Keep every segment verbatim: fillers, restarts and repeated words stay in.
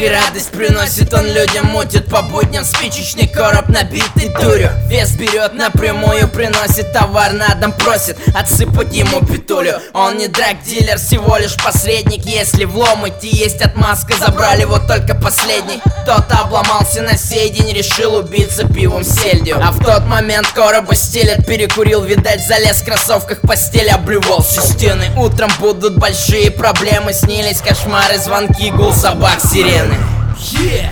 и радость приносит он людям, мутит по будням спичечный короб, набитый дурью. Вес берет напрямую, приносит товар на дом, просит отсыпать ему петулю. Он не драг-дилер, всего лишь посредник. Если влом идти есть отмазка, забрали вот только последний. Кто-то обломался на сей день, решил убиться пивом сельдью. А в тот момент короба стелят, перекурил, видать, залез в кроссовках в постель, облювал все стены. Утром будут большие проблемы, снились кошмары, звонки, гул собак, сирены. Yeah.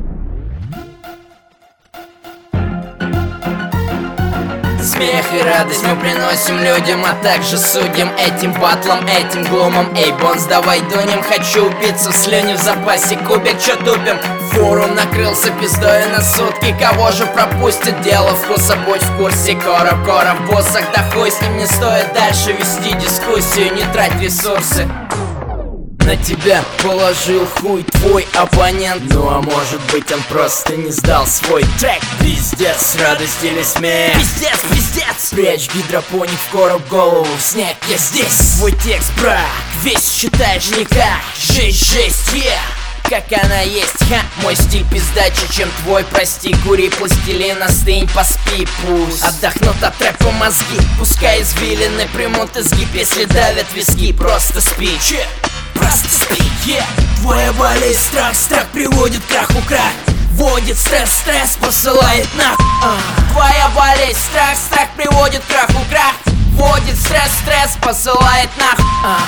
Смех и радость мы приносим людям, а также судим этим батлом, этим глумом. Эй, Бонс, давай дунем, хочу убиться в слюне, в запасе кубик, чё тупим? Фуру накрылся пиздой на сутки, кого же пропустит дело вкуса, будь в курсе. Короб, короб в боссах, да хуй с ним, не стоит дальше вести дискуссию, не трать ресурсы. На тебя положил хуй твой оппонент, ну а может быть он просто не сдал свой трек. Пиздец, радость или смех, пиздец, пиздец. Прячь гидропоник в короб, голову в снег, я здесь. Свой текст брак, весь считаешь никак, жесть, жесть, yeah. Как она есть, ха, мой стиль пиздаче, чем твой, прости. Кури пластилин, остынь, поспи, пусть отдохнут от рэпа мозги. Пускай извилины примут изгиб, если давят виски, просто спи, че? Просто спи, yeah. Твоя болезнь, страх, страх приводит к краху, крах. Вводит стресс, стресс посылает нахуй. uh. Твоя болезнь, страх, страх приводит к краху, крах. Вводит стресс, стресс посылает нахуй. uh.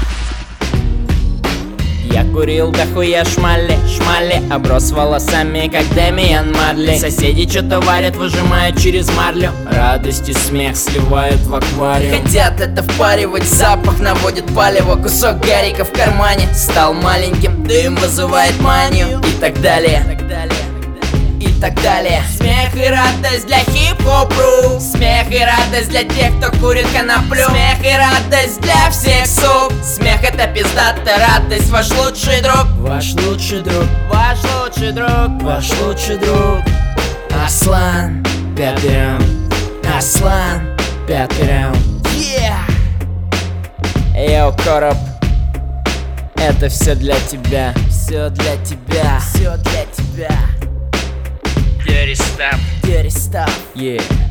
Я курил дохуя шмали, шмали, оброс волосами, как Дэмиан Марли. Соседи что-то варят, выжимают через марлю. Радость и смех сливают в аквариум. Хотят это впаривать, запах наводит палево. Кусок гарика в кармане стал маленьким, дым вызывает манию. И так далее, так далее, и так далее. Смех и радость для хип-хоп-ру. Смех и радость для тех, кто курит коноплю. Смех и радость для всех, сук. Смех это пиздатая радость, ваш лучший друг. Ваш лучший друг, ваш лучший друг, ваш лучший друг. Аслан, пятый раунд. Аслан, пятый раунд. Yeah. Йоу, короб, это все для тебя. Все для тебя, все для тебя. Dirty stuff, dirty stuff, yeah.